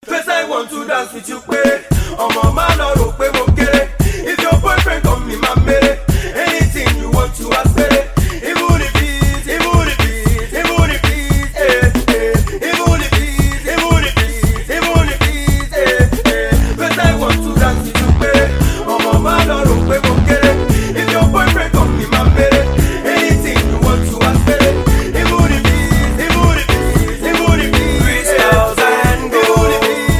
First I want to dance with you, pé. Ọmọ má lọ rò pé mo kéré. If your boyfriend come me, my mere. Anything you want to ask me. Even if it's, eh, eh. Even if it's, eh. First I want to dance with you, pé. Ọmọ má lọ rò pé mo kéré. If your boyfriend come me, my mere. Anything you want to ask me. Even if it's, crystals and gold.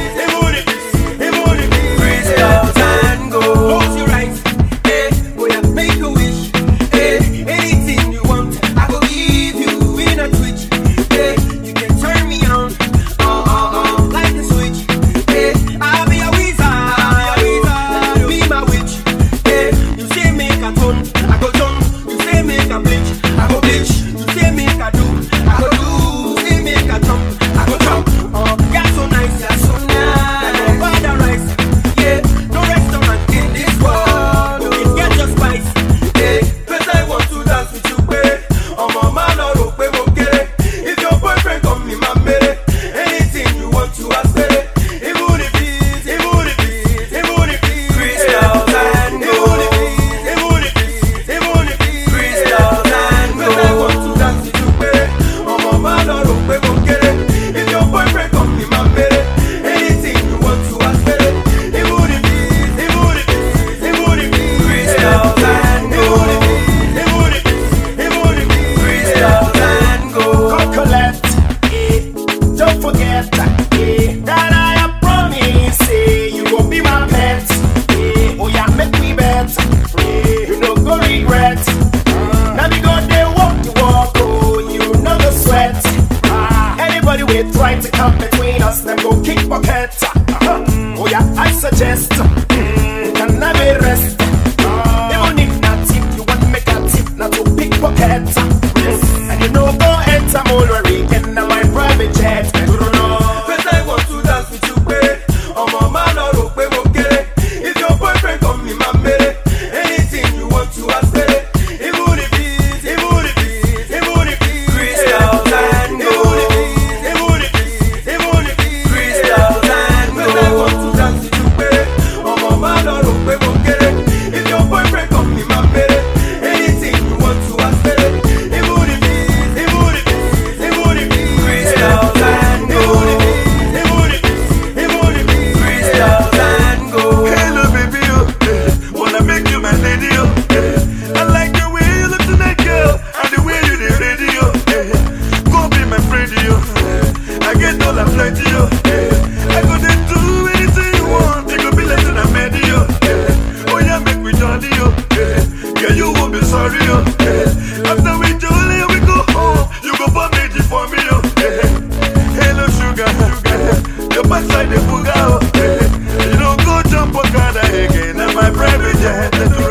Close your eyes, boy, I make a wish, anything you want, I go give you in a twitch, you can turn me on, like a switch, I'll be a wizard, be my witch, you say make a turn, I go turn, you say make a bleach, I go bleach, you say make a do, I go do, you say make a jump, I go jump, you're so nice, I go paradise, no restaurant in this world, it get your spice, first I want to dance with you, pé. Ọmọ má lọ rò pé mo kéré. If your boyfriend come me, my mere. Anything you want to ask me. Even if it's, crystals and gold. Even if it's, crystals and gold. First I want to dance with you, pé. Ọmọ má lọ rò pé mo kéré. If your boyfriend come me, my mere. Anything you want to ask me. Even if it's, crystals and gold. Crystals and gold. Come collect, don't forget that I have promised, you gon' be my pet, oh yeah, make me bet, you no go regret, now we go there walk the walk, oh, you know the sweat, anybody will try to come between us, them go kick bucket, oh yeah, I suggest, you can never rest, even if not tip, you want make a tip, not to pickpocket, and you know go enter more weekend on my private jet. First I want to dance with you, pé. Ọmọ má lọ rò pé mo kéré. If your boyfriend come me, my mere. Anything you want to ask me. Even if it's, crystals and gold. Even if it's, crystals and gold. First I want to dance with you, pé. Ọmọ má lọ rò pé mo kéré. If your boyfriend come me, my mere. Anything you want to ask me. Even if it's, crystals and gold. Crystals and gold. Hello baby, wanna make you my lady, I like the way you look tonight, girl, and the way you dey radio, go be my friend, I get all the plenty, I go dey do anything you want, you go be like I met you, oh yeah, make we jolly, girl, you won't be sorry, after we jolly, we go home, you go buy me for me, hello sugar, your backside the booga, you don't go jump on God again, and my private jet.